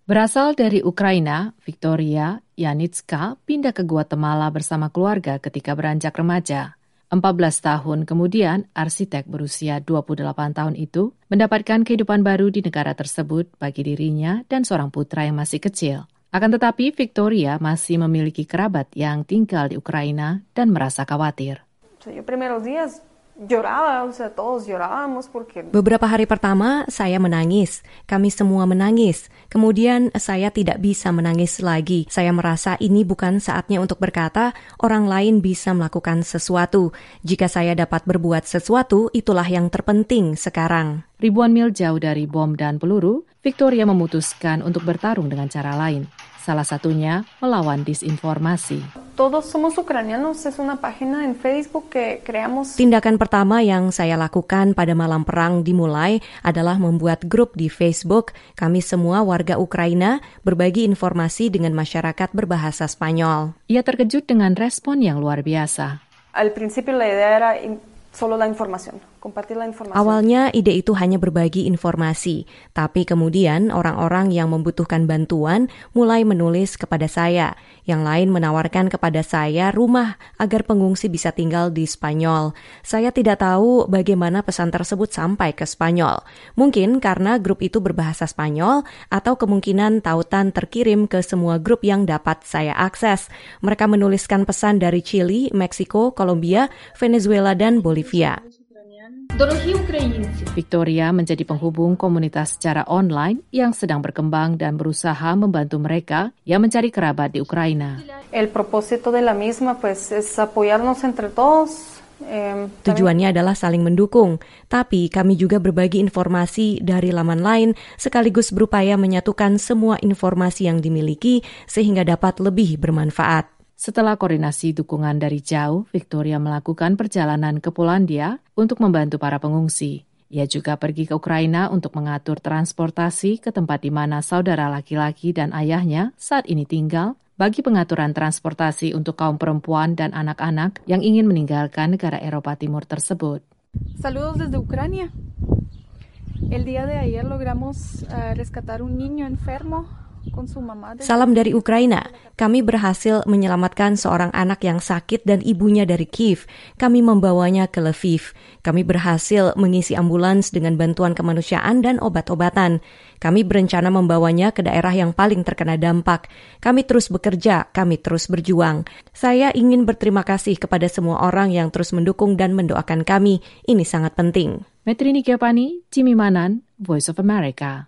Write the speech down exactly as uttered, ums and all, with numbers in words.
Berasal dari Ukraina, Victoria Yanitska pindah ke Guatemala bersama keluarga ketika beranjak remaja. empat belas tahun kemudian, arsitek berusia dua puluh delapan tahun itu mendapatkan kehidupan baru di negara tersebut bagi dirinya dan seorang putra yang masih kecil. Akan tetapi, Victoria masih memiliki kerabat yang tinggal di Ukraina dan merasa khawatir. Beberapa hari pertama, saya menangis. Kami semua menangis. Kemudian, saya tidak bisa menangis lagi. Saya merasa ini bukan saatnya untuk berkata, orang lain bisa melakukan sesuatu. Jika saya dapat berbuat sesuatu, itulah yang terpenting sekarang. Ribuan mil jauh dari bom dan peluru, Victoria memutuskan untuk bertarung dengan cara lain. Salah satunya melawan disinformasi. Todos somos ucranianos es una página en Facebook que creamos. Tindakan pertama yang saya lakukan pada malam perang dimulai adalah membuat grup di Facebook. Kami semua warga Ukraina berbagi informasi dengan masyarakat berbahasa Spanyol. Ia terkejut dengan respon yang luar biasa. Al principio la idea era solo la información, compartir la información. Awalnya ide itu hanya berbagi informasi, tapi kemudian orang-orang yang membutuhkan bantuan mulai menulis kepada saya. Yang lain menawarkan kepada saya rumah agar pengungsi bisa tinggal di Spanyol. Saya tidak tahu bagaimana pesan tersebut sampai ke Spanyol. Mungkin karena grup itu berbahasa Spanyol atau kemungkinan tautan terkirim ke semua grup yang dapat saya akses. Mereka menuliskan pesan dari Chili, Meksiko, Kolombia, Venezuela, dan Bolivia. Victoria menjadi penghubung komunitas secara online yang sedang berkembang dan berusaha membantu mereka yang mencari kerabat di Ukraina. El propósito de la misma pues es apoyarnos entre todos. Tujuannya adalah saling mendukung, tapi kami juga berbagi informasi dari laman lain sekaligus berupaya menyatukan semua informasi yang dimiliki sehingga dapat lebih bermanfaat. Setelah koordinasi dukungan dari jauh, Victoria melakukan perjalanan ke Polandia untuk membantu para pengungsi. Ia juga pergi ke Ukraina untuk mengatur transportasi ke tempat di mana saudara laki-laki dan ayahnya saat ini tinggal, bagi pengaturan transportasi untuk kaum perempuan dan anak-anak yang ingin meninggalkan negara Eropa Timur tersebut. Saludos desde Ucrania. El día de ayer logramos uh, rescatar un niño enfermo. Salam dari Ukraina. Kami berhasil menyelamatkan seorang anak yang sakit dan ibunya dari Kiev. Kami membawanya ke Lviv. Kami berhasil mengisi ambulans dengan bantuan kemanusiaan dan obat-obatan. Kami berencana membawanya ke daerah yang paling terkena dampak. Kami terus bekerja, kami terus berjuang. Saya ingin berterima kasih kepada semua orang yang terus mendukung dan mendoakan kami. Ini sangat penting. Metrini Kiapani, Jimmy Manan, Voice of America.